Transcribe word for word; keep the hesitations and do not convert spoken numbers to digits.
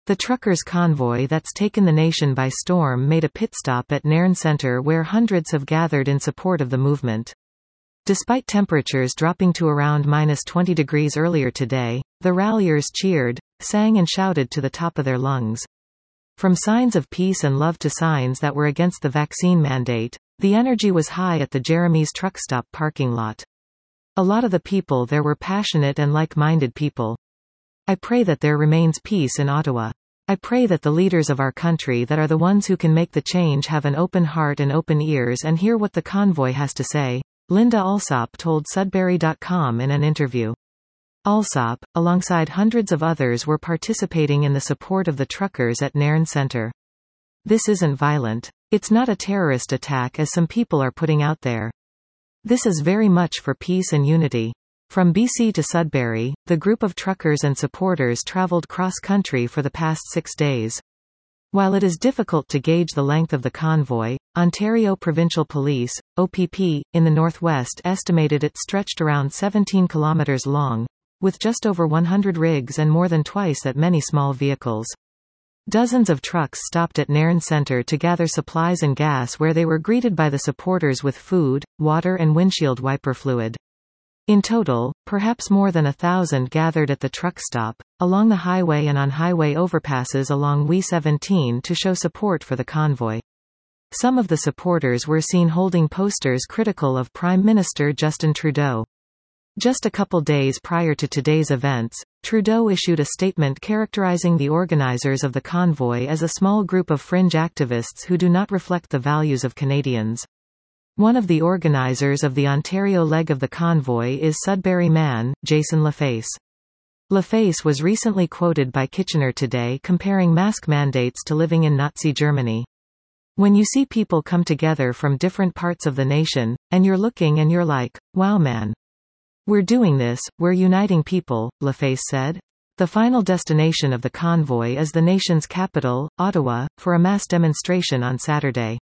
The truckers' convoy that's taken the nation by storm made a pit stop at Nairn Centre where hundreds have gathered in support of the movement. Despite temperatures dropping to around minus twenty degrees earlier today, the ralliers cheered, sang and shouted to the top of their lungs. From signs of peace and love to signs that were against the vaccine mandate, the energy was high at the Jeremy's truck stop parking lot. A lot of the people there were passionate and like-minded people. I pray that there remains peace in Ottawa. I pray that the leaders of our country that are the ones who can make the change have an open heart and open ears and hear what the convoy has to say, Linda Alsop told Sudbury dot com in an interview. Alsop, alongside hundreds of others, were participating in the support of the truckers at Nairn Centre. This isn't violent. It's not a terrorist attack as some people are putting out there. This is very much for peace and unity. From B C to Sudbury, the group of truckers and supporters travelled cross-country for the past six days. While it is difficult to gauge the length of the convoy, Ontario Provincial Police, O P P, in the northwest estimated it stretched around seventeen kilometres long, with just over one hundred rigs and more than twice that many small vehicles. Dozens of trucks stopped at Nairn Centre to gather supplies and gas where they were greeted by the supporters with food, water and windshield wiper fluid. In total, perhaps more than a thousand gathered at the truck stop, along the highway and on highway overpasses along W E seventeen to show support for the convoy. Some of the supporters were seen holding posters critical of Prime Minister Justin Trudeau. Just a couple days prior to today's events, Trudeau issued a statement characterizing the organizers of the convoy as a small group of fringe activists who do not reflect the values of Canadians. One of the organizers of the Ontario leg of the convoy is Sudbury man, Jason Laface. Laface was recently quoted by Kitchener Today comparing mask mandates to living in Nazi Germany. When you see people come together from different parts of the nation, and you're looking and you're like, wow man. We're doing this, we're uniting people, Laface said. The final destination of the convoy is the nation's capital, Ottawa, for a mass demonstration on Saturday.